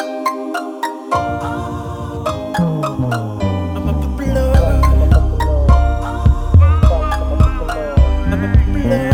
I'm a popular. I'm a popular.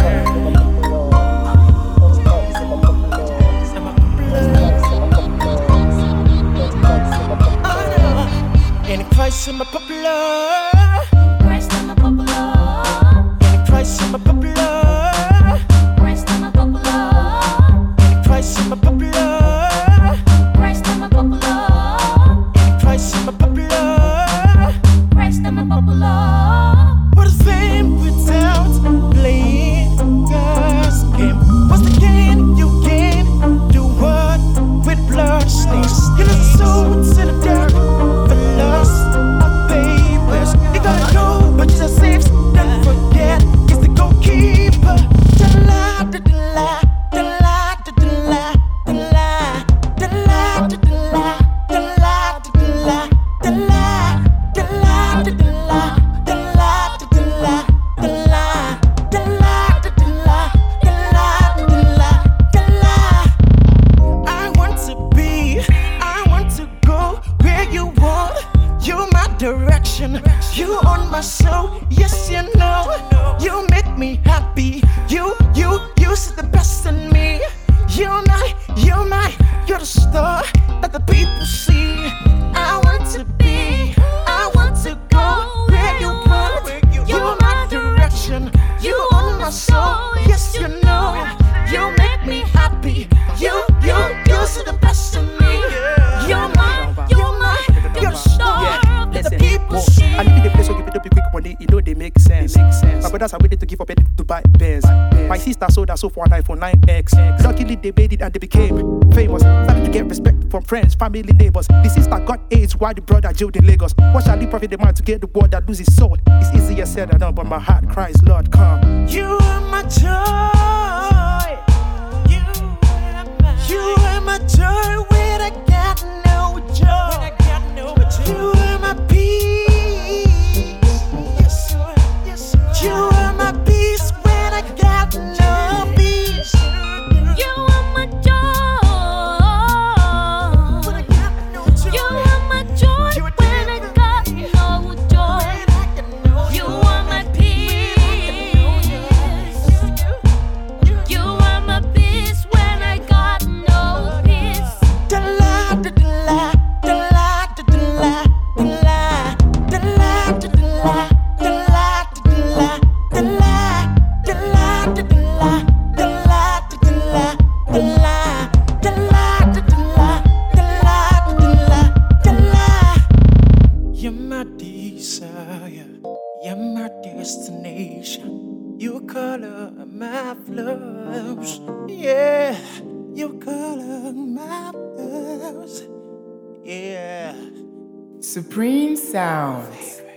In Christ, I'm a popular. Christ, I'm a popular. In Christ, I'm a popular. Christ, I'm a popular. In Christ, I'm a popular. Christ, I'm a popular. In Christ, I'm a popular. Christ, I'm a popular. What is fame without playing God's game? What's the gain you gain? Do what with blood stains? You know the soul to the dirt for lust of papers. You gotta go, but Jesus saves. Don't forget, he's the goalkeeper. The lie, the lie, the lie, the lie, the lie, the lie, the lie, the lie, the lie, the lie, the lie, the lie, the lie, the lie, the lie, the lie, the lie, the lie. I want to go where you want. You my direction. You on my soul. Yes, you know. You make me happy. You see the best in me. You're you're the star that the people see. I want to be. I want to go where you want. You're my direction. You on my soul. Yes, you know. You make me happy. You see the best in me. You're the star that the people see. I need the place where give it up quick money, you know they make sense. My brothers are ready to give up anything to buy Benz. My sister sold her soul for an iPhone 9X. Luckily they made it and they became famous. Started to get respect from friends, family, neighbors. The sister got AIDS while the brother jailed in Lagos. What shall he profit the man to get the world that loses soul? It's easier said than done, but my heart cries, Lord, come. You are my joy. You are my joy when I got no joy. You are my peace. Yes, Lord. Yes, Lord. You are my peace when I got no peace. You are my joy. When I got no joy. You are my joy when I got no joy. You are my peace. You are my peace when I got no peace. The lie, the lie, the lie, the lie, the lie, the lie, the lie, the lie, the lie, the lie, the lie, the lie, the lie, the lie, the lie, the lie, the lie, the lie. You're my desire, you're my destination. You color my flows, yeah. You color my flows, yeah. Supreme Sounds.